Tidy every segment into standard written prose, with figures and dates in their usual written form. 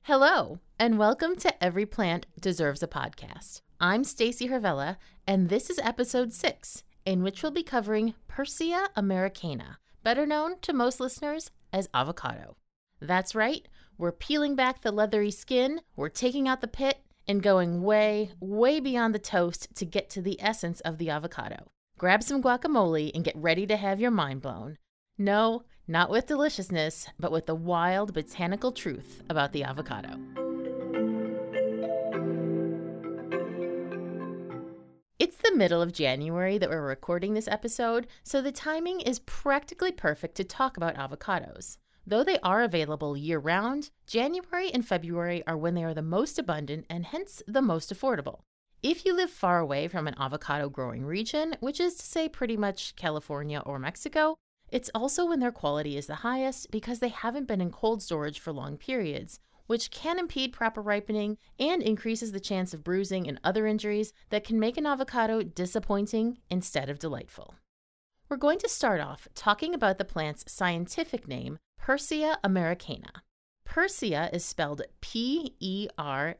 Hello, and welcome to Every Plant Deserves a Podcast. I'm Stacy Hervella, and this is episode 6, in which we'll be covering Persea americana, better known to most listeners as avocado. That's right, we're peeling back the leathery skin, we're taking out the pit, and going way, way beyond the toast to get to the essence of the avocado. Grab some guacamole and get ready to have your mind blown. No, not with deliciousness, but with the wild botanical truth about the avocado. It's the middle of January that we're recording this episode, so the timing is practically perfect to talk about avocados. Though they are available year-round, January and February are when they are the most abundant and hence the most affordable. If you live far away from an avocado growing region, which is to say pretty much California or Mexico, it's also when their quality is the highest because they haven't been in cold storage for long periods, which can impede proper ripening and increases the chance of bruising and other injuries that can make an avocado disappointing instead of delightful. We're going to start off talking about the plant's scientific name, Persea americana. Persea is spelled P-E-R-S-E-A,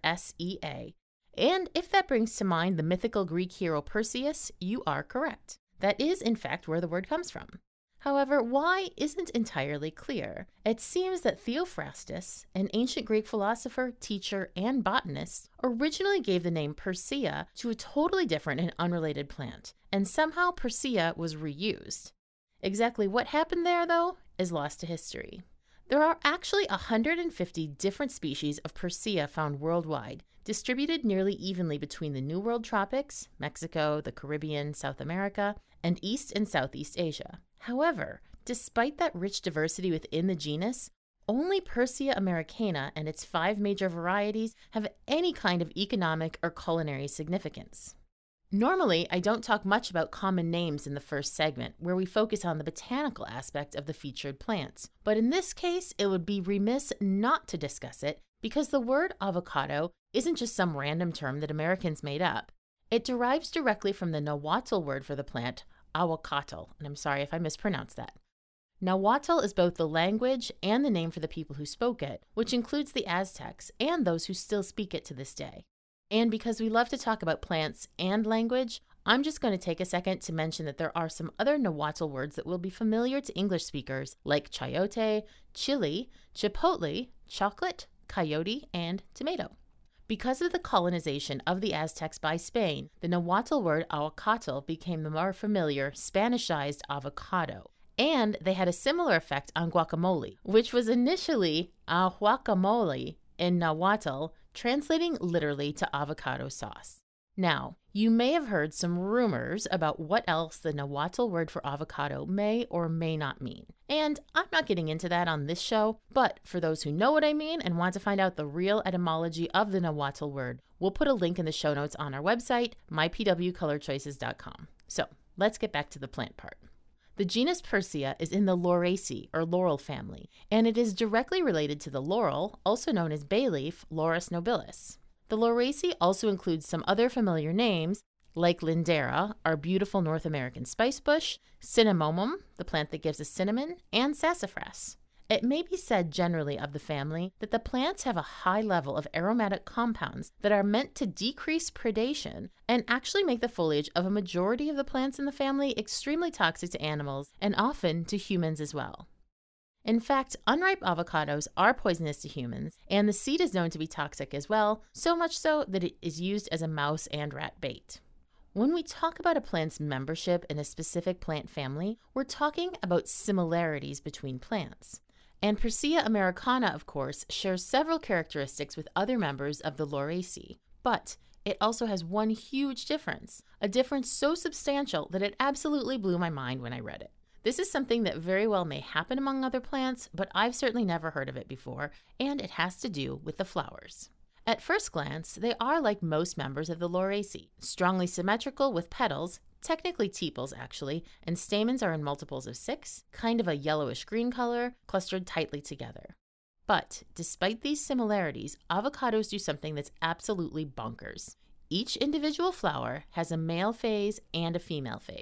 and if that brings to mind the mythical Greek hero Perseus, you are correct. That is, in fact, where the word comes from. However, why isn't entirely clear. It seems that Theophrastus, an ancient Greek philosopher, teacher, and botanist, originally gave the name Persea to a totally different and unrelated plant, and somehow Persea was reused. Exactly what happened there, though, is lost to history. There are actually 150 different species of Persea found worldwide, distributed nearly evenly between the New World tropics, Mexico, the Caribbean, South America, and East and Southeast Asia. However, despite that rich diversity within the genus, only Persea americana and its 5 major varieties have any kind of economic or culinary significance. Normally, I don't talk much about common names in the first segment, where we focus on the botanical aspect of the featured plants. But in this case, it would be remiss not to discuss it, because the word avocado isn't just some random term that Americans made up. It derives directly from the Nahuatl word for the plant, aguacatl, and I'm sorry if I mispronounced that. Nahuatl is both the language and the name for the people who spoke it, which includes the Aztecs and those who still speak it to this day. And because we love to talk about plants and language, I'm just going to take a second to mention that there are some other Nahuatl words that will be familiar to English speakers, like chayote, chili, chipotle, chocolate, coyote, and tomato. Because of the colonization of the Aztecs by Spain, the Nahuatl word aguacatl became the more familiar Spanishized avocado. And they had a similar effect on guacamole, which was initially ahuacamole in Nahuatl, translating literally to avocado sauce. Now, you may have heard some rumors about what else the Nahuatl word for avocado may or may not mean. And I'm not getting into that on this show, but for those who know what I mean and want to find out the real etymology of the Nahuatl word, we'll put a link in the show notes on our website, mypwcolorchoices.com. So, let's get back to the plant part. The genus Persea is in the Lauraceae, or laurel family, and it is directly related to the laurel, also known as bay leaf, Laurus nobilis. The Lauraceae also includes some other familiar names, like Lindera, our beautiful North American spice bush, Cinnamomum, the plant that gives us cinnamon, and sassafras. It may be said generally of the family that the plants have a high level of aromatic compounds that are meant to decrease predation and actually make the foliage of a majority of the plants in the family extremely toxic to animals and often to humans as well. In fact, unripe avocados are poisonous to humans, and the seed is known to be toxic as well, so much so that it is used as a mouse and rat bait. When we talk about a plant's membership in a specific plant family, we're talking about similarities between plants. And Persea americana, of course, shares several characteristics with other members of the Lauraceae, but it also has one huge difference, a difference so substantial that it absolutely blew my mind when I read it. This is something that very well may happen among other plants, but I've certainly never heard of it before, and it has to do with the flowers. At first glance, they are like most members of the Lauraceae, strongly symmetrical with petals, technically tepals actually, and stamens are in multiples of 6, kind of a yellowish green color, clustered tightly together. But despite these similarities, avocados do something that's absolutely bonkers. Each individual flower has a male phase and a female phase.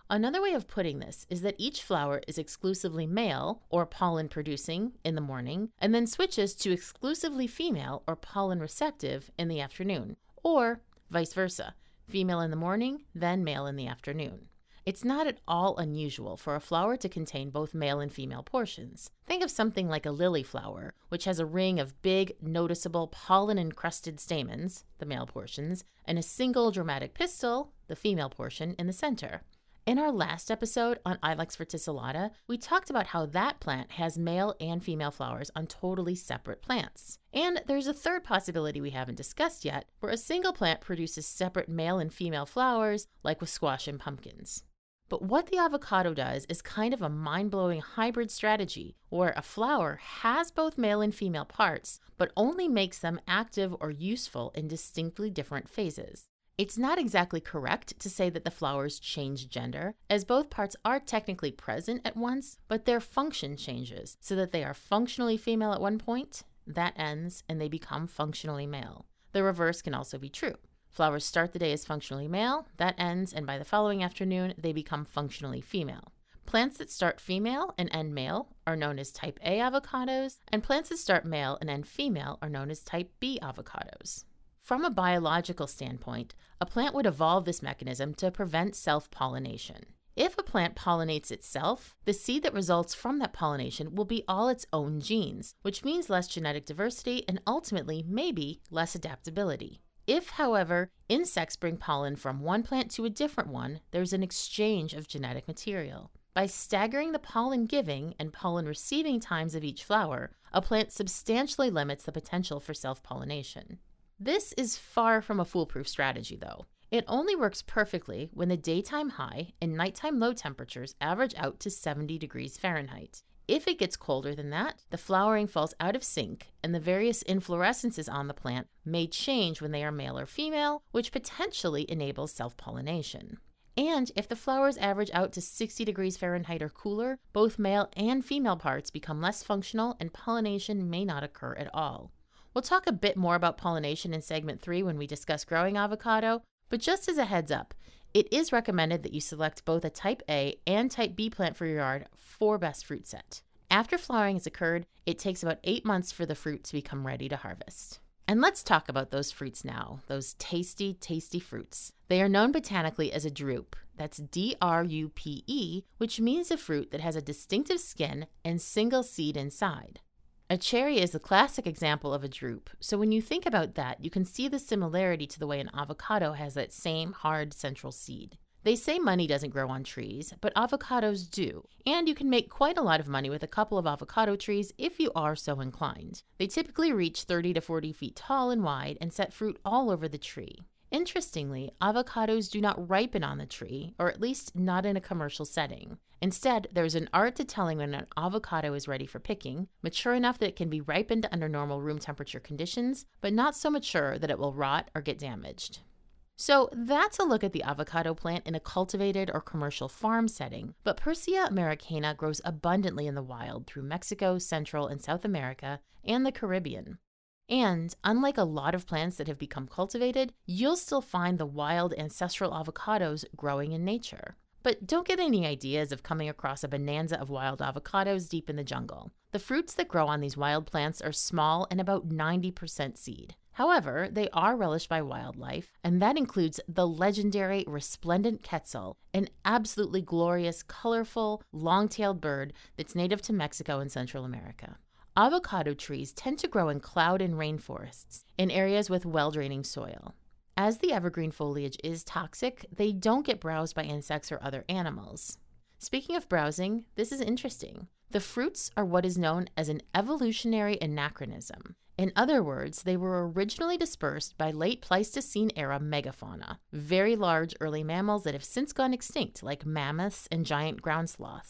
Another way of putting this is that each flower is exclusively male or pollen producing in the morning and then switches to exclusively female or pollen receptive in the afternoon, or vice versa, female in the morning, then male in the afternoon. It's not at all unusual for a flower to contain both male and female portions. Think of something like a lily flower, which has a ring of big, noticeable pollen-encrusted stamens, the male portions, and a single dramatic pistil, the female portion, in the center. In our last episode on Ilex verticillata, we talked about how that plant has male and female flowers on totally separate plants. And there's a third possibility we haven't discussed yet, where a single plant produces separate male and female flowers, like with squash and pumpkins. But what the avocado does is kind of a mind-blowing hybrid strategy where a flower has both male and female parts, but only makes them active or useful in distinctly different phases. It's not exactly correct to say that the flowers change gender, as both parts are technically present at once, but their function changes so that they are functionally female at one point, that ends, and they become functionally male. The reverse can also be true. Flowers start the day as functionally male, that ends, and by the following afternoon, they become functionally female. Plants that start female and end male are known as type A avocados, and plants that start male and end female are known as type B avocados. From a biological standpoint, a plant would evolve this mechanism to prevent self-pollination. If a plant pollinates itself, the seed that results from that pollination will be all its own genes, which means less genetic diversity and ultimately, maybe, less adaptability. If, however, insects bring pollen from one plant to a different one, there's an exchange of genetic material. By staggering the pollen giving and pollen receiving times of each flower, a plant substantially limits the potential for self-pollination. This is far from a foolproof strategy, though. It only works perfectly when the daytime high and nighttime low temperatures average out to 70 degrees Fahrenheit. If it gets colder than that, the flowering falls out of sync, and the various inflorescences on the plant may change when they are male or female, which potentially enables self-pollination. And if the flowers average out to 60 degrees Fahrenheit or cooler, both male and female parts become less functional and pollination may not occur at all. We'll talk a bit more about pollination in segment 3 when we discuss growing avocado, but just as a heads up, it is recommended that you select both a type A and type B plant for your yard for best fruit set. After flowering has occurred, it takes about 8 months for the fruit to become ready to harvest. And let's talk about those fruits now, those tasty, tasty fruits. They are known botanically as a drupe. That's D-R-U-P-E, which means a fruit that has a distinctive skin and single seed inside. A cherry is the classic example of a drupe, so when you think about that, you can see the similarity to the way an avocado has that same hard central seed. They say money doesn't grow on trees, but avocados do, and you can make quite a lot of money with a couple of avocado trees if you are so inclined. They typically reach 30 to 40 feet tall and wide and set fruit all over the tree. Interestingly, avocados do not ripen on the tree, or at least not in a commercial setting. Instead, there's an art to telling when an avocado is ready for picking, mature enough that it can be ripened under normal room temperature conditions, but not so mature that it will rot or get damaged. So that's a look at the avocado plant in a cultivated or commercial farm setting, but Persea americana grows abundantly in the wild through Mexico, Central and South America, and the Caribbean. And unlike a lot of plants that have become cultivated, you'll still find the wild ancestral avocados growing in nature. But don't get any ideas of coming across a bonanza of wild avocados deep in the jungle. The fruits that grow on these wild plants are small and about 90% seed. However, they are relished by wildlife, and that includes the legendary resplendent quetzal, an absolutely glorious, colorful, long-tailed bird that's native to Mexico and Central America. Avocado trees tend to grow in cloud and rainforests, in areas with well-draining soil. As the evergreen foliage is toxic, they don't get browsed by insects or other animals. Speaking of browsing, this is interesting. The fruits are what is known as an evolutionary anachronism. In other words, they were originally dispersed by late Pleistocene era megafauna, very large early mammals that have since gone extinct, like mammoths and giant ground sloths.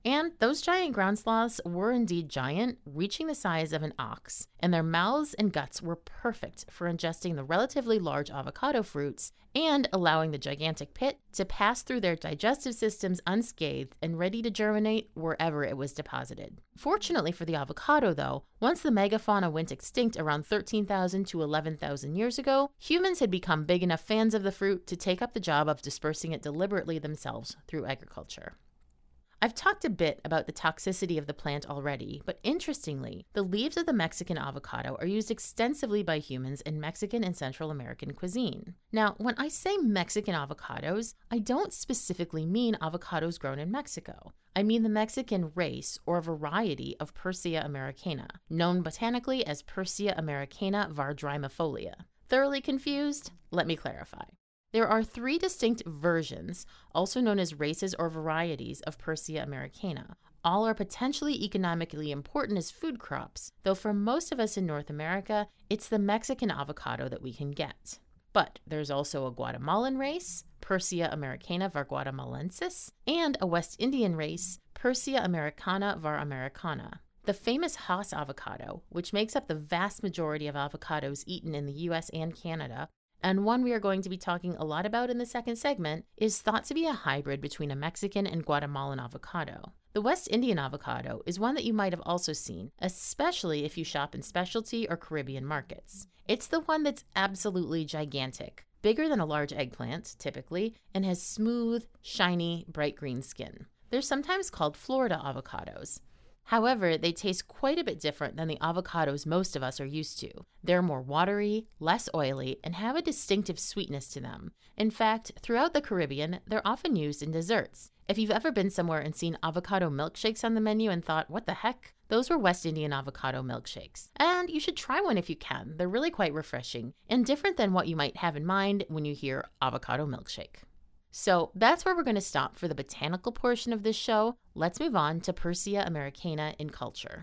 And those giant ground sloths were indeed giant, reaching the size of an ox, and their mouths and guts were perfect for ingesting the relatively large avocado fruits and allowing the gigantic pit to pass through their digestive systems unscathed and ready to germinate wherever it was deposited. Fortunately for the avocado, though, once the megafauna went extinct around 13,000 to 11,000 years ago, humans had become big enough fans of the fruit to take up the job of dispersing it deliberately themselves through agriculture. I've talked a bit about the toxicity of the plant already, but interestingly, the leaves of the Mexican avocado are used extensively by humans in Mexican and Central American cuisine. Now, when I say Mexican avocados, I don't specifically mean avocados grown in Mexico. I mean the Mexican race or variety of Persea americana, known botanically as Persea americana var. Drymifolia. Thoroughly confused? Let me clarify. There are 3 distinct versions, also known as races or varieties, of Persea americana. All are potentially economically important as food crops, though for most of us in North America, it's the Mexican avocado that we can get. But there's also a Guatemalan race, Persea americana var. Guatemalensis, and a West Indian race, Persea americana var. Americana. The famous Hass avocado, which makes up the vast majority of avocados eaten in the US and Canada, and one we are going to be talking a lot about in the second segment, is thought to be a hybrid between a Mexican and Guatemalan avocado. The West Indian avocado is one that you might have also seen, especially if you shop in specialty or Caribbean markets. It's the one that's absolutely gigantic, bigger than a large eggplant, typically, and has smooth, shiny, bright green skin. They're sometimes called Florida avocados. However, they taste quite a bit different than the avocados most of us are used to. They're more watery, less oily, and have a distinctive sweetness to them. In fact, throughout the Caribbean, they're often used in desserts. If you've ever been somewhere and seen avocado milkshakes on the menu and thought, what the heck? Those were West Indian avocado milkshakes. And you should try one if you can. They're really quite refreshing and different than what you might have in mind when you hear avocado milkshake. So that's where we're going to stop for the botanical portion of this show. Let's move on to Persea americana in culture.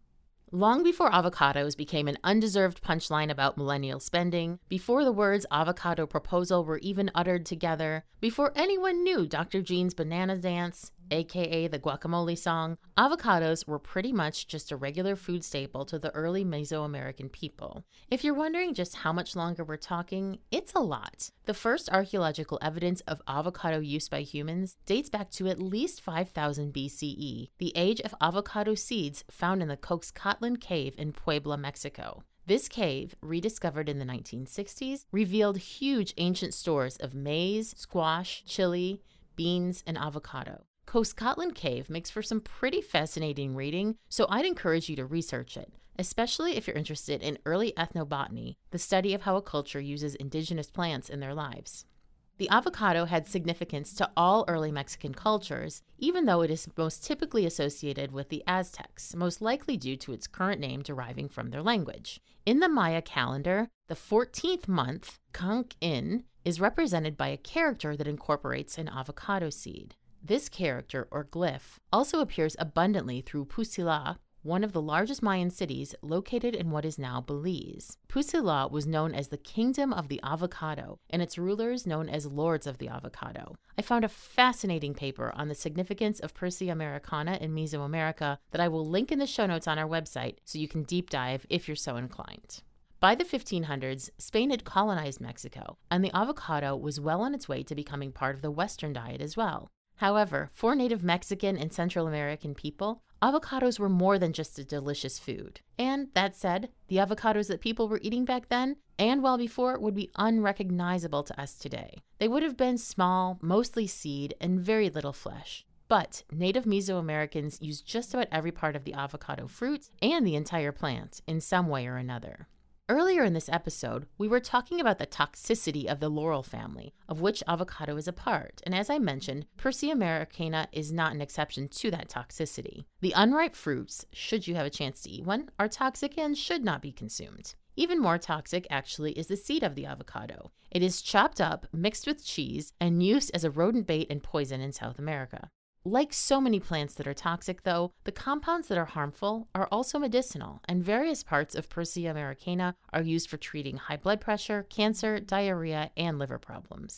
Long before avocados became an undeserved punchline about millennial spending, before the words avocado proposal were even uttered together, before anyone knew Dr. Jean's banana dance, aka the guacamole song, avocados were pretty much just a regular food staple to the early Mesoamerican people. If you're wondering just how much longer we're talking, it's a lot. The first archaeological evidence of avocado use by humans dates back to at least 5000 BCE, the age of avocado seeds found in the Coxcotlan Cave in Puebla, Mexico. This cave, rediscovered in the 1960s, revealed huge ancient stores of maize, squash, chili, beans, and avocado. Coxcotlan Cave makes for some pretty fascinating reading, so I'd encourage you to research it, especially if you're interested in early ethnobotany, the study of how a culture uses indigenous plants in their lives. The avocado had significance to all early Mexican cultures, even though it is most typically associated with the Aztecs, most likely due to its current name deriving from their language. In the Maya calendar, the 14th month, Kank-in, is represented by a character that incorporates an avocado seed. This character, or glyph, also appears abundantly through Pusilla, one of the largest Mayan cities located in what is now Belize. Pusilla was known as the Kingdom of the Avocado, and its rulers known as Lords of the Avocado. I found a fascinating paper on the significance of Persea americana in Mesoamerica that I will link in the show notes on our website so you can deep dive if you're so inclined. By the 1500s, Spain had colonized Mexico, and the avocado was well on its way to becoming part of the Western diet as well. However, for native Mexican and Central American people, avocados were more than just a delicious food. And that said, the avocados that people were eating back then, and well before, would be unrecognizable to us today. They would have been small, mostly seed, and very little flesh. But native Mesoamericans used just about every part of the avocado fruit and the entire plant in some way or another. Earlier in this episode, we were talking about the toxicity of the laurel family, of which avocado is a part, and as I mentioned, Persea americana is not an exception to that toxicity. The unripe fruits, should you have a chance to eat one, are toxic and should not be consumed. Even more toxic, actually, is the seed of the avocado. It is chopped up, mixed with cheese, and used as a rodent bait and poison in South America. Like so many plants that are toxic, though, the compounds that are harmful are also medicinal, and various parts of Persea americana are used for treating high blood pressure, cancer, diarrhea, and liver problems.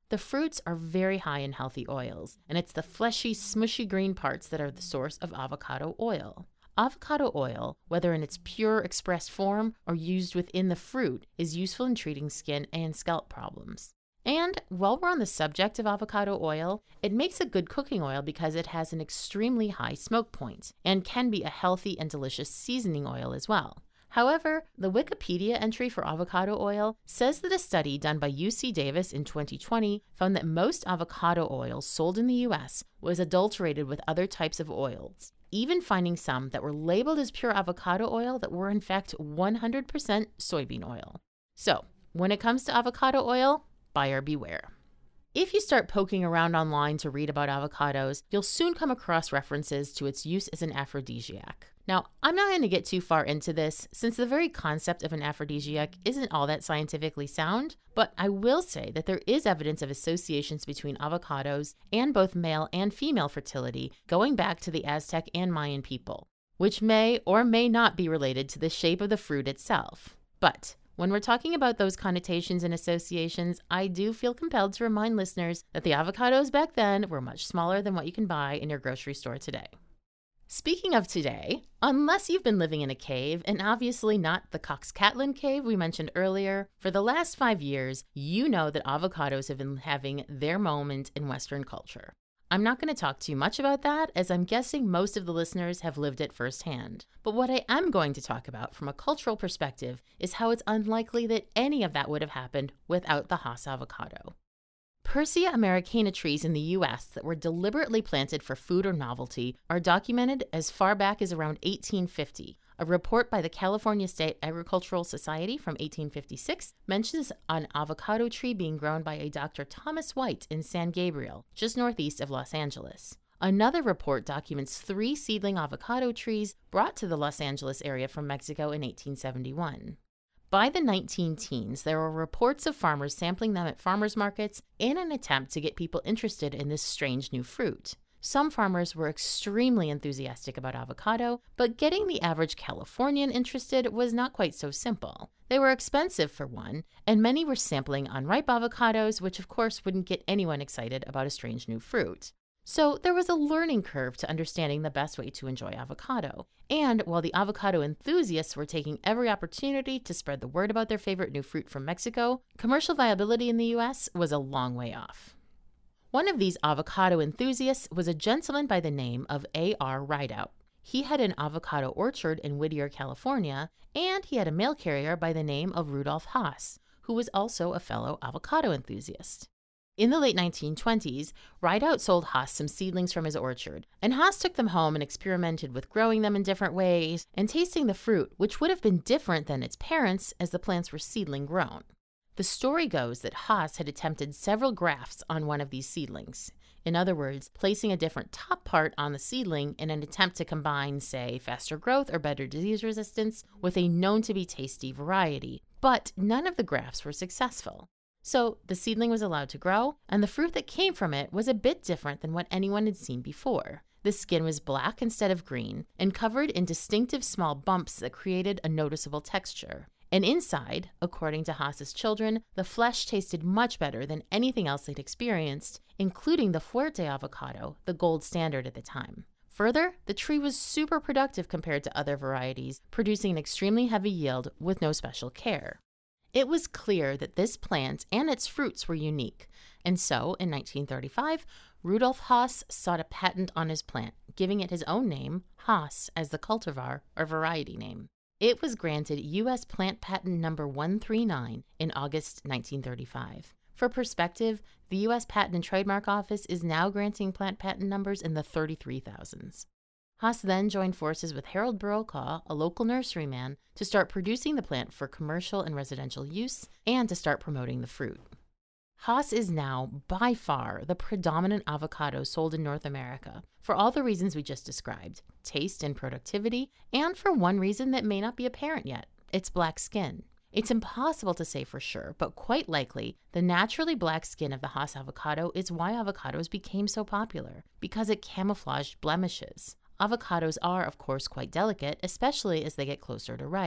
The fruits are very high in healthy oils, and it's the fleshy, smushy green parts that are the source of avocado oil. Avocado oil, whether in its pure expressed form or used within the fruit, is useful in treating skin and scalp problems. And while we're on the subject of avocado oil, it makes a good cooking oil because it has an extremely high smoke point and can be a healthy and delicious seasoning oil as well. However, the Wikipedia entry for avocado oil says that a study done by UC Davis in 2020 found that most avocado oil sold in the US was adulterated with other types of oils, even finding some that were labeled as pure avocado oil that were in fact 100% soybean oil. So, when it comes to avocado oil, buyer beware. If you start poking around online to read about avocados, you'll soon come across references to its use as an aphrodisiac. Now, I'm not going to get too far into this since the very concept of an aphrodisiac isn't all that scientifically sound, but I will say that there is evidence of associations between avocados and both male and female fertility going back to the Aztec and Mayan people, which may or may not be related to the shape of the fruit itself. But when we're talking about those connotations and associations, I do feel compelled to remind listeners that the avocados back then were much smaller than what you can buy in your grocery store today. Speaking of today, unless you've been living in a cave, and obviously not the Coxcatlan cave we mentioned earlier, for the last 5 years, you know that avocados have been having their moment in Western culture. I'm not going to talk too much about that, as I'm guessing most of the listeners have lived it firsthand. But what I am going to talk about from a cultural perspective is how it's unlikely that any of that would have happened without the Hass avocado. Persea americana trees in the U.S. that were deliberately planted for food or novelty are documented as far back as around 1850. A report by the California State Agricultural Society from 1856 mentions an avocado tree being grown by a Dr. Thomas White in San Gabriel, just northeast of Los Angeles. Another report documents 3 seedling avocado trees brought to the Los Angeles area from Mexico in 1871. By the 19-teens, there were reports of farmers sampling them at farmers markets in an attempt to get people interested in this strange new fruit. Some farmers were extremely enthusiastic about avocado, but getting the average Californian interested was not quite so simple. They were expensive for one, and many were sampling unripe avocados, which of course wouldn't get anyone excited about a strange new fruit. So there was a learning curve to understanding the best way to enjoy avocado. And while the avocado enthusiasts were taking every opportunity to spread the word about their favorite new fruit from Mexico, commercial viability in the US was a long way off. One of these avocado enthusiasts was a gentleman by the name of A.R. Rideout. He had an avocado orchard in Whittier, California, and he had a mail carrier by the name of Rudolf Hass, who was also a fellow avocado enthusiast. In the late 1920s, Rideout sold Hass some seedlings from his orchard, and Hass took them home and experimented with growing them in different ways and tasting the fruit, which would have been different than its parents as the plants were seedling grown. The story goes that Hass had attempted several grafts on one of these seedlings. In other words, placing a different top part on the seedling in an attempt to combine, say, faster growth or better disease resistance with a known-to-be tasty variety. But none of the grafts were successful. So the seedling was allowed to grow, and the fruit that came from it was a bit different than what anyone had seen before. The skin was black instead of green, and covered in distinctive small bumps that created a noticeable texture. And inside, according to Hass's children, the flesh tasted much better than anything else they'd experienced, including the Fuerte avocado, the gold standard at the time. Further, the tree was super productive compared to other varieties, producing an extremely heavy yield with no special care. It was clear that this plant and its fruits were unique, and so, in 1935, Rudolf Hass sought a patent on his plant, giving it his own name, Hass, as the cultivar or variety name. It was granted U.S. Plant Patent number 139 in August 1935. For perspective, the U.S. Patent and Trademark Office is now granting plant patent numbers in the 33,000s. Hass then joined forces with Harold Brokaw, a local nurseryman, to start producing the plant for commercial and residential use and to start promoting the fruit. Hass is now, by far, the predominant avocado sold in North America for all the reasons we just described, taste and productivity, and for one reason that may not be apparent yet, its black skin. It's impossible to say for sure, but quite likely, the naturally black skin of the Hass avocado is why avocados became so popular, because it camouflaged blemishes. Avocados are, of course, quite delicate, especially as they get closer to ripe.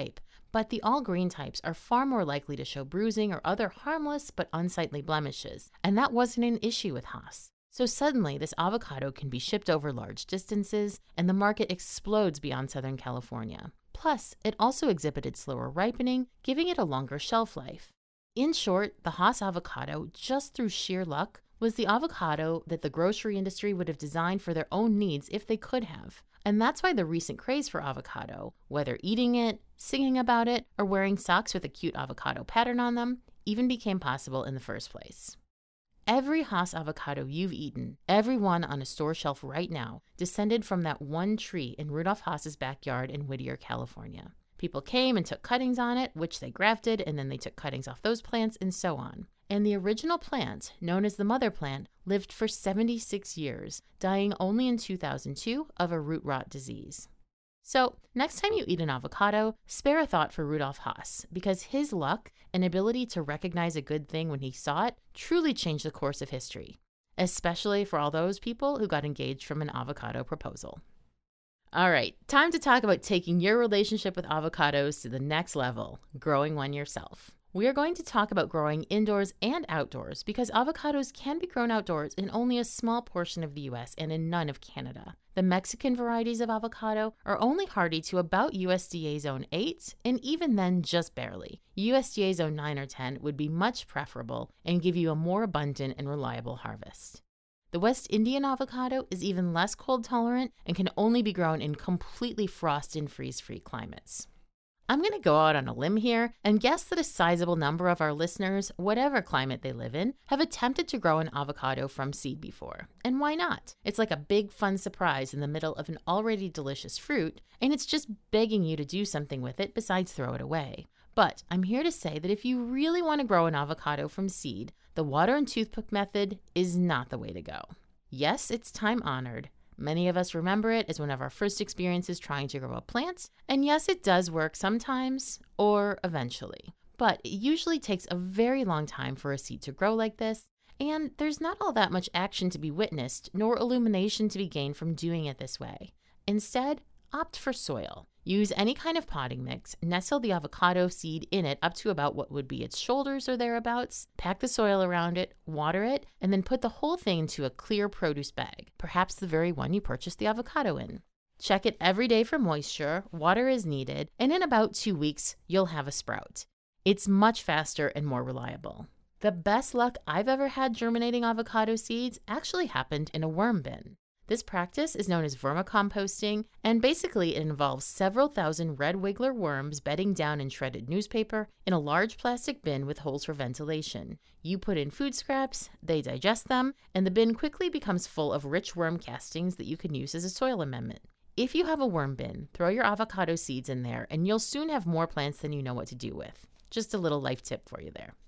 but the all-green types are far more likely to show bruising or other harmless but unsightly blemishes, and that wasn't an issue with Hass. So suddenly, this avocado can be shipped over large distances, and the market explodes beyond Southern California. Plus, it also exhibited slower ripening, giving it a longer shelf life. In short, the Hass avocado, just through sheer luck, was the avocado that the grocery industry would have designed for their own needs if they could have. And that's why the recent craze for avocado, whether eating it, singing about it, or wearing socks with a cute avocado pattern on them, even became possible in the first place. Every Hass avocado you've eaten, every one on a store shelf right now, descended from that one tree in Rudolf Hass's backyard in Whittier, California. People came and took cuttings on it, which they grafted, and then they took cuttings off those plants, and so on. And the original plant, known as the mother plant, lived for 76 years, dying only in 2002 of a root rot disease. So, next time you eat an avocado, spare a thought for Rudolf Hass, because his luck and ability to recognize a good thing when he saw it truly changed the course of history, especially for all those people who got engaged from an avocado proposal. All right, time to talk about taking your relationship with avocados to the next level, growing one yourself. We are going to talk about growing indoors and outdoors because avocados can be grown outdoors in only a small portion of the US and in none of Canada. The Mexican varieties of avocado are only hardy to about USDA Zone 8, and even then just barely. USDA Zone 9 or 10 would be much preferable and give you a more abundant and reliable harvest. The West Indian avocado is even less cold tolerant and can only be grown in completely frost and freeze-free climates. I'm going to go out on a limb here and guess that a sizable number of our listeners, whatever climate they live in, have attempted to grow an avocado from seed before. And why not? It's like a big fun surprise in the middle of an already delicious fruit, and it's just begging you to do something with it besides throw it away. But I'm here to say that if you really want to grow an avocado from seed, the water and toothpick method is not the way to go. Yes, it's time-honored. Many of us remember it as one of our first experiences trying to grow a plant, and yes, it does work sometimes, or eventually. But it usually takes a very long time for a seed to grow like this, and there's not all that much action to be witnessed, nor illumination to be gained from doing it this way. Instead, opt for soil. Use any kind of potting mix, nestle the avocado seed in it up to about what would be its shoulders or thereabouts, pack the soil around it, water it, and then put the whole thing into a clear produce bag, perhaps the very one you purchased the avocado in. Check it every day for moisture, water as needed, and in about 2 weeks, you'll have a sprout. It's much faster and more reliable. The best luck I've ever had germinating avocado seeds actually happened in a worm bin. This practice is known as vermicomposting, and basically it involves several thousand red wiggler worms bedding down in shredded newspaper in a large plastic bin with holes for ventilation. You put in food scraps, they digest them, and the bin quickly becomes full of rich worm castings that you can use as a soil amendment. If you have a worm bin, throw your avocado seeds in there, and you'll soon have more plants than you know what to do with. Just a little life tip for you there.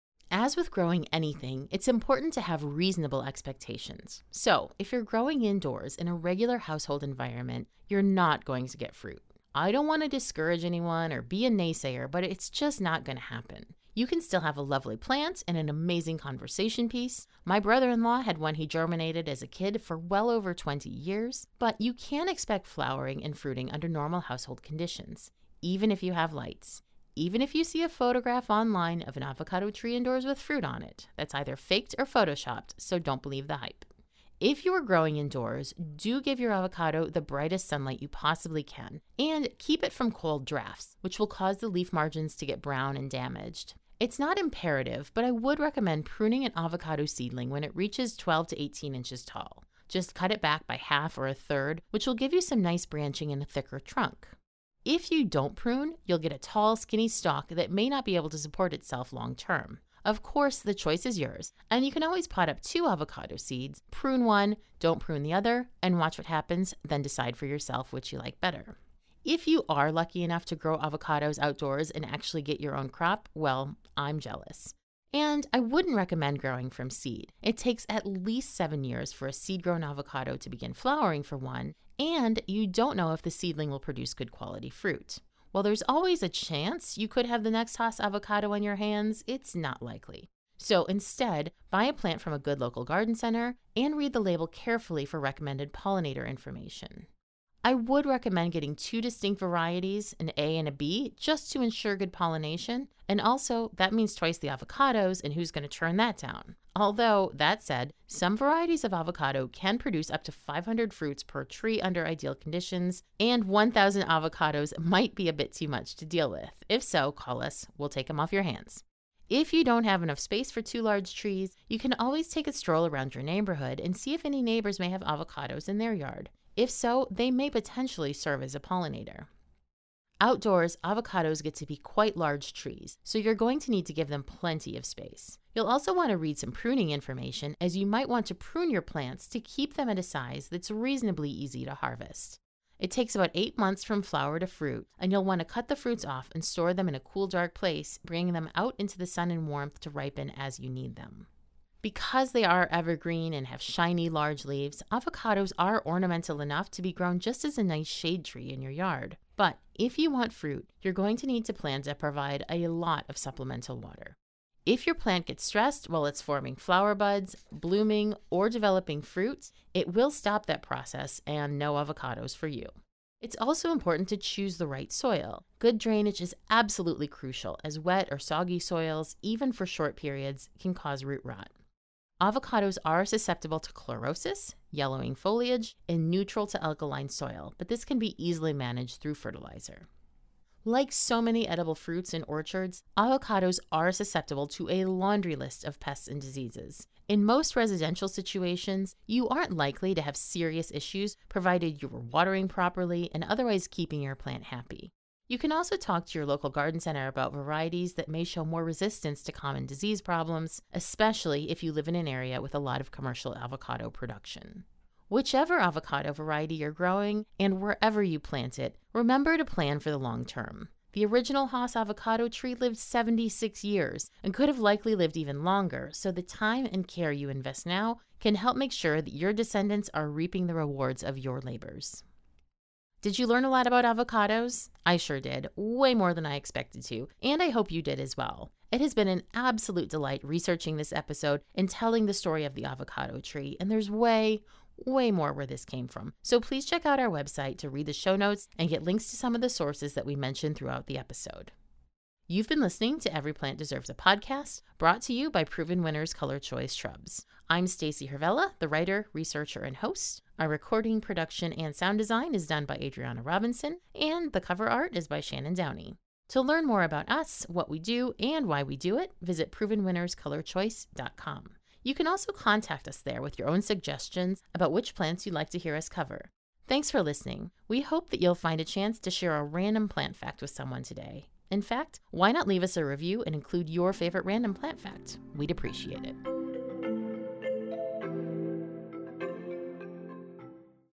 As with growing anything, it's important to have reasonable expectations. So, if you're growing indoors in a regular household environment, you're not going to get fruit. I don't want to discourage anyone or be a naysayer, but it's just not going to happen. You can still have a lovely plant and an amazing conversation piece. My brother-in-law had one he germinated as a kid for well over 20 years, but you can expect flowering and fruiting under normal household conditions, even if you have lights. Even if you see a photograph online of an avocado tree indoors with fruit on it, that's either faked or photoshopped, so don't believe the hype. If you are growing indoors, do give your avocado the brightest sunlight you possibly can, and keep it from cold drafts, which will cause the leaf margins to get brown and damaged. It's not imperative, but I would recommend pruning an avocado seedling when it reaches 12 to 18 inches tall. Just cut it back by half or a third, which will give you some nice branching and a thicker trunk. If you don't prune, you'll get a tall, skinny stalk that may not be able to support itself long term. Of course, the choice is yours, and you can always pot up 2 avocado seeds, prune one, don't prune the other, and watch what happens, then decide for yourself which you like better. If you are lucky enough to grow avocados outdoors and actually get your own crop, well, I'm jealous. And I wouldn't recommend growing from seed. It takes at least 7 years for a seed-grown avocado to begin flowering for one, and you don't know if the seedling will produce good quality fruit. While there's always a chance you could have the next Hass avocado on your hands, it's not likely. So instead, buy a plant from a good local garden center and read the label carefully for recommended pollinator information. I would recommend getting 2 distinct varieties, an A and a B, just to ensure good pollination. And also, that means twice the avocados, and who's going to turn that down? Although, that said, some varieties of avocado can produce up to 500 fruits per tree under ideal conditions, and 1,000 avocados might be a bit too much to deal with. If so, call us. We'll take them off your hands. If you don't have enough space for 2 large trees, you can always take a stroll around your neighborhood and see if any neighbors may have avocados in their yard. If so, they may potentially serve as a pollinator. Outdoors, avocados get to be quite large trees, so you're going to need to give them plenty of space. You'll also want to read some pruning information, as you might want to prune your plants to keep them at a size that's reasonably easy to harvest. It takes about 8 months from flower to fruit, and you'll want to cut the fruits off and store them in a cool, dark place, bringing them out into the sun and warmth to ripen as you need them. Because they are evergreen and have shiny, large leaves, avocados are ornamental enough to be grown just as a nice shade tree in your yard. But if you want fruit, you're going to need to plan to provide a lot of supplemental water. If your plant gets stressed while it's forming flower buds, blooming, or developing fruits, it will stop that process and no avocados for you. It's also important to choose the right soil. Good drainage is absolutely crucial, as wet or soggy soils, even for short periods, can cause root rot. Avocados are susceptible to chlorosis, yellowing foliage, and neutral to alkaline soil, but this can be easily managed through fertilizer. Like so many edible fruits in orchards, avocados are susceptible to a laundry list of pests and diseases. In most residential situations, you aren't likely to have serious issues provided you were watering properly and otherwise keeping your plant happy. You can also talk to your local garden center about varieties that may show more resistance to common disease problems, especially if you live in an area with a lot of commercial avocado production. Whichever avocado variety you're growing and wherever you plant it, remember to plan for the long term. The original Hass avocado tree lived 76 years and could have likely lived even longer, so the time and care you invest now can help make sure that your descendants are reaping the rewards of your labors. Did you learn a lot about avocados? I sure did, way more than I expected to, and I hope you did as well. It has been an absolute delight researching this episode and telling the story of the avocado tree, and there's way more where this came from. So please check out our website to read the show notes and get links to some of the sources that we mentioned throughout the episode. You've been listening to Every Plant Deserves a Podcast, brought to you by Proven Winners Color Choice Shrubs. I'm Stacy Hervella, the writer, researcher, and host. Our recording, production, and sound design is done by Adriana Robinson, and the cover art is by Shannon Downey. To learn more about us, what we do, and why we do it, visit ProvenWinnersColorChoice.com. You can also contact us there with your own suggestions about which plants you'd like to hear us cover. Thanks for listening. We hope that you'll find a chance to share a random plant fact with someone today. In fact, why not leave us a review and include your favorite random plant fact? We'd appreciate it.